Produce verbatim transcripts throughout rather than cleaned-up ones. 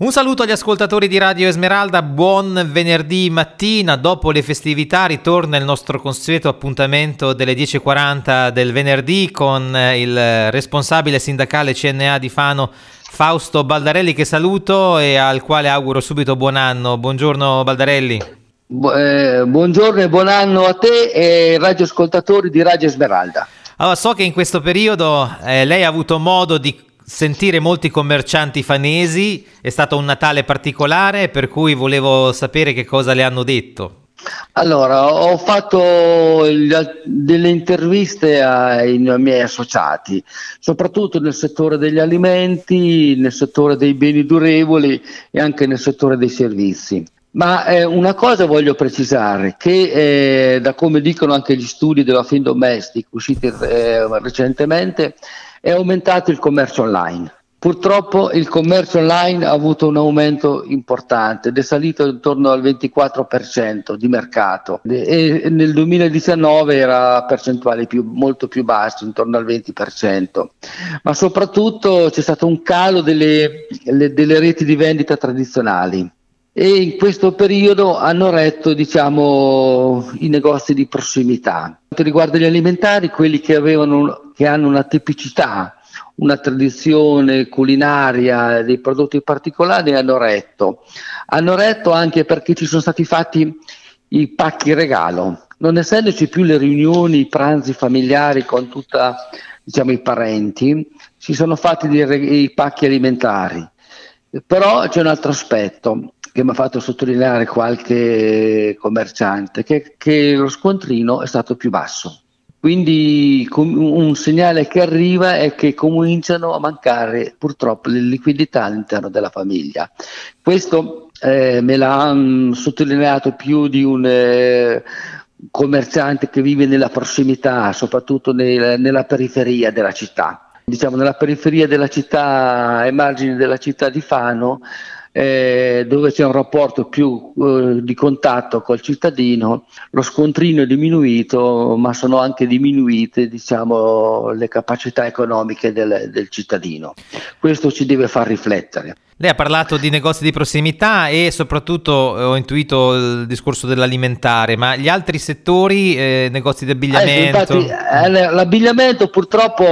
Un saluto agli ascoltatori di Radio Esmeralda, buon venerdì mattina. Dopo le festività ritorna il nostro consueto appuntamento delle dieci e quaranta del venerdì con il responsabile sindacale C N A di Fano, Fausto Baldarelli, che saluto e al quale auguro subito buon anno. Buongiorno Baldarelli. Bu- eh, buongiorno e buon anno a te e radioascoltatori di Radio Esmeralda. Allora, so che in questo periodo eh, lei ha avuto modo di sentire molti commercianti fanesi, è stato un Natale particolare, per cui volevo sapere che cosa le hanno detto. Allora, ho fatto il, delle interviste ai, ai miei associati, soprattutto nel settore degli alimenti, nel settore dei beni durevoli e anche nel settore dei servizi. Ma eh, una cosa voglio precisare, che eh, da come dicono anche gli studi della Findomestic usciti eh, recentemente, è aumentato il commercio online. Purtroppo il commercio online ha avuto un aumento importante ed è salito intorno al ventiquattro per cento di mercato e nel duemiladiciannove era percentuale più, molto più basso, intorno al venti per cento. Ma soprattutto c'è stato un calo delle, le, delle reti di vendita tradizionali e in questo periodo hanno retto, diciamo, i negozi di prossimità. Per quanto riguarda gli alimentari, quelli che avevano, che hanno una tipicità, una tradizione culinaria, dei prodotti particolari, hanno retto. Hanno retto anche perché ci sono stati fatti i pacchi regalo. Non essendoci più le riunioni, i pranzi familiari con tutta, diciamo, i parenti, si sono fatti dei, i pacchi alimentari. Però c'è un altro aspetto che mi ha fatto sottolineare qualche commerciante, che, che lo scontrino è stato più basso. Quindi un segnale che arriva è che cominciano a mancare purtroppo le liquidità all'interno della famiglia. Questo eh, me l'ha um, sottolineato più di un eh, commerciante che vive nella prossimità, soprattutto nel, nella periferia della città. Diciamo nella periferia della città, ai margini della città di Fano, Eh, dove c'è un rapporto più eh, di contatto col cittadino, lo scontrino è diminuito, ma sono anche diminuite, diciamo, le capacità economiche del, del cittadino. Questo ci deve far riflettere. Lei ha parlato di negozi di prossimità e soprattutto eh, ho intuito il discorso dell'alimentare, ma gli altri settori, eh, negozi di abbigliamento? Eh, infatti, eh, l'abbigliamento purtroppo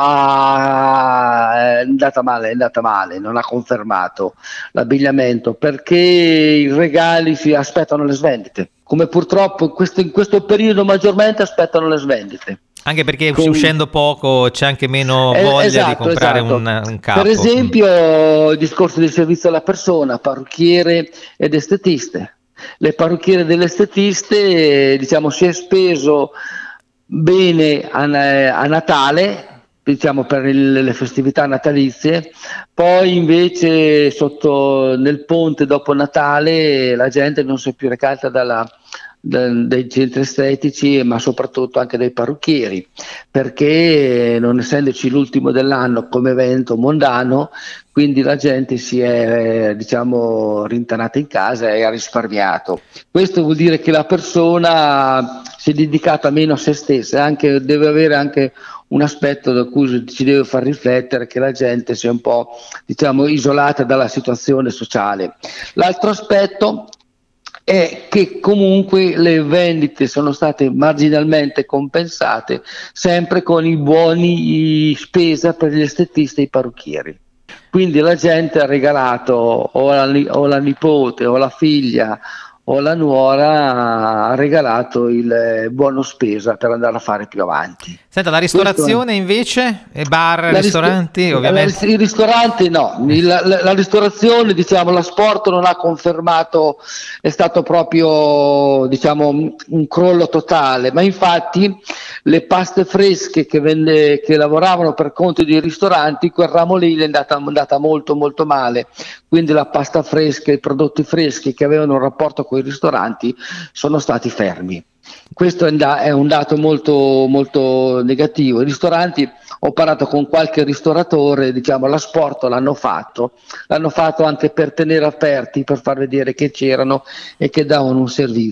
ma, è andata male, è andata male, non ha confermato l'abbigliamento perché i regali si aspettano le svendite, come purtroppo in questo, in questo periodo maggiormente aspettano le svendite. Anche perché Con... uscendo poco c'è anche meno voglia eh, esatto, di comprare esatto. un, un capo. Per esempio il discorso del servizio alla persona, parrucchiere ed estetiste. Le parrucchiere delle estetiste, diciamo, si è speso bene a, a Natale, diciamo per il, le festività natalizie, poi invece sotto nel ponte dopo Natale la gente non si è più recata dalla dai centri estetici, ma soprattutto anche dai parrucchieri, perché non essendoci l'ultimo dell'anno come evento mondano, quindi la gente si è, diciamo, rintanata in casa e ha risparmiato. Questo vuol dire che la persona si è dedicata meno a se stessa, anche, deve avere anche un aspetto da cui ci deve far riflettere, che la gente sia un po', diciamo, isolata dalla situazione sociale. L'altro aspetto è che comunque le vendite sono state marginalmente compensate sempre con i buoni spesa per gli estetisti e i parrucchieri. Quindi la gente ha regalato o la, o la nipote o la figlia o la nuora, ha regalato il buono spesa per andare a fare più avanti. Senta, la ristorazione Questo... invece? E bar, la ristoranti ristor- ovviamente? I ristoranti no, la, la, la ristorazione, diciamo, la Sport non ha confermato, è stato proprio, diciamo, un crollo totale, ma infatti le paste fresche che, vende, che lavoravano per conto dei ristoranti, quel ramo lì è andata, andata molto molto male, quindi la pasta fresca, i prodotti freschi che avevano un rapporto con i ristoranti sono stati fermi. Questo è, da- è un dato molto, molto negativo. I ristoranti, ho parlato con qualche ristoratore, diciamo, la Sport l'hanno fatto, l'hanno fatto anche per tenere aperti, per far vedere che c'erano e che davano un servizio.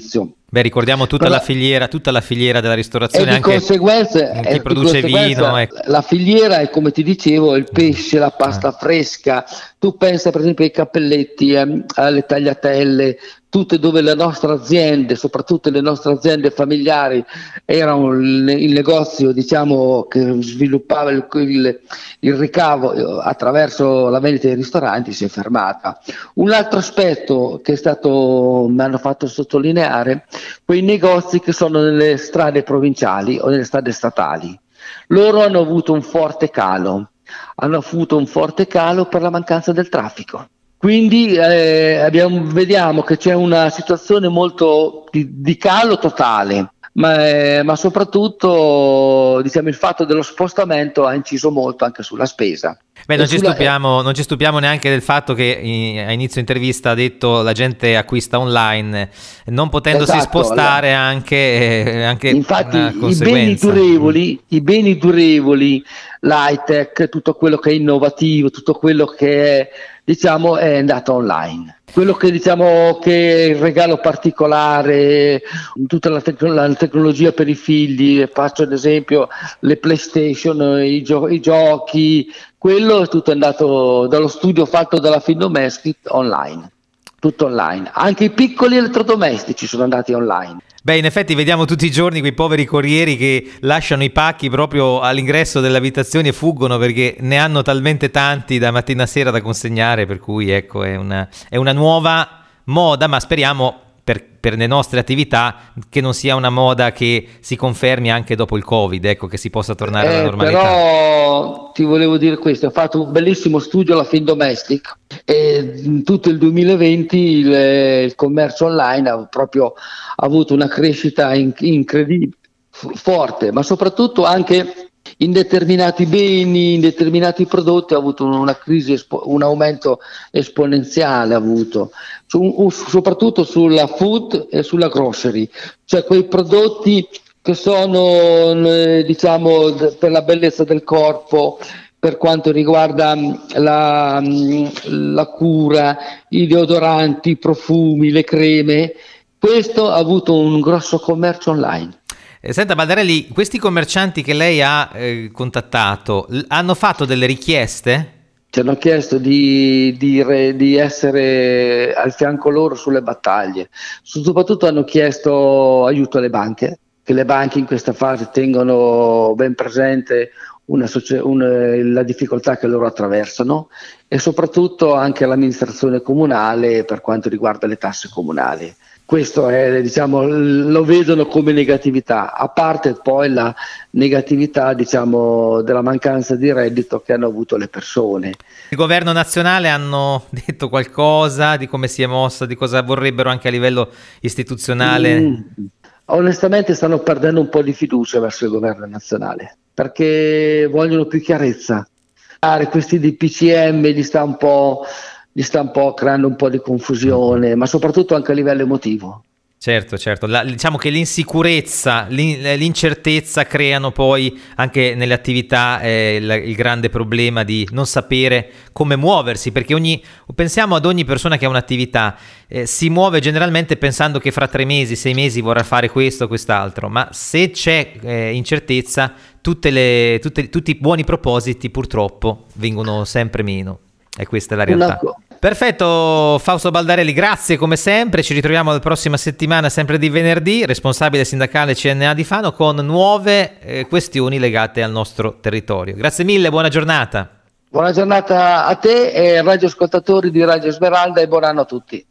Beh, ricordiamo tutta Però, la filiera, tutta la filiera della ristorazione, e di anche conseguenza, chi produce di conseguenza vino. Ecco. La filiera è, come ti dicevo, il pesce, la pasta Ah. fresca. Tu pensa per esempio ai cappelletti, eh, alle tagliatelle, tutte dove le nostre aziende, soprattutto le nostre aziende familiari, erano il, il negozio, diciamo, che sviluppava il, il, il ricavo attraverso la vendita dei ristoranti, si è fermata. Un altro aspetto che è stato, mi hanno fatto sottolineare, quei negozi che sono nelle strade provinciali o nelle strade statali. Loro hanno avuto un forte calo, hanno avuto un forte calo per la mancanza del traffico. Quindi eh, abbiamo, vediamo che c'è una situazione molto di, di calo totale, ma, eh, ma soprattutto diciamo, il fatto dello spostamento ha inciso molto anche sulla spesa. Beh, non ci, sulla... stupiamo, non ci stupiamo neanche del fatto che in, a inizio intervista ha detto la gente acquista online, non potendosi Esatto, spostare allora. anche, eh, anche Infatti una i beni conseguenza. durevoli, i beni durevoli, l'high tech, tutto quello che è innovativo, tutto quello che è, diciamo, è andato online. Quello che diciamo che è il regalo particolare, tutta la, tec- la tecnologia per i figli, faccio ad esempio le PlayStation, i, gio- i giochi, quello è tutto andato dallo studio fatto dalla Findomestic online, tutto online. Anche i piccoli elettrodomestici sono andati online. Beh, in effetti vediamo tutti i giorni quei poveri corrieri che lasciano i pacchi proprio all'ingresso delle abitazioni e fuggono perché ne hanno talmente tanti da mattina a sera da consegnare, per cui ecco è una, è una nuova moda, ma speriamo per, per le nostre attività che non sia una moda che si confermi anche dopo il Covid, ecco, che si possa tornare Eh, alla normalità. Però ti volevo dire questo, ho fatto un bellissimo studio alla Findomestic e in tutto il duemilaventi il, il commercio online ha proprio avuto una crescita in, incredibile, f- forte, ma soprattutto anche in determinati beni, in determinati prodotti ha avuto una crisi, espo- un aumento esponenziale ha avuto, Su- soprattutto sulla food e sulla grocery, cioè quei prodotti che sono eh, diciamo d- per la bellezza del corpo, per quanto riguarda mh, la, mh, la cura, i deodoranti, i profumi, le creme, questo ha avuto un grosso commercio online. Eh, Senta Baldarelli, questi commercianti che lei ha eh, contattato l- hanno fatto delle richieste? Ci hanno chiesto di, di, re- di essere al fianco loro sulle battaglie, soprattutto hanno chiesto aiuto alle banche, che le banche in questa fase tengono ben presente una socia- un- la difficoltà che loro attraversano e soprattutto anche all'amministrazione comunale per quanto riguarda le tasse comunali. Questo è, diciamo, lo vedono come negatività, a parte poi la negatività, diciamo, della mancanza di reddito che hanno avuto le persone. Il governo nazionale hanno detto qualcosa di come si è mossa, di cosa vorrebbero anche a livello istituzionale? Mm. Onestamente stanno perdendo un po' di fiducia verso il governo nazionale, perché vogliono più chiarezza. Questi D P C M gli sta un po', gli sta un po' creando un po' di confusione, ma soprattutto anche a livello emotivo. Certo, certo. La, diciamo che l'insicurezza, l'in, l'incertezza creano poi anche nelle attività eh, il, il grande problema di non sapere come muoversi, perché ogni, pensiamo ad ogni persona che ha un'attività, eh, si muove generalmente pensando che fra tre mesi, sei mesi vorrà fare questo o quest'altro, ma se c'è eh, incertezza, tutte le, tutte, tutti i buoni propositi purtroppo vengono sempre meno. E questa è la realtà. Una... Perfetto, Fausto Baldarelli, grazie come sempre, ci ritroviamo la prossima settimana sempre di venerdì, responsabile sindacale C N A di Fano, con nuove eh, questioni legate al nostro territorio. Grazie mille, buona giornata. Buona giornata a te e ai radioascoltatori di Radio Smeralda e buon anno a tutti.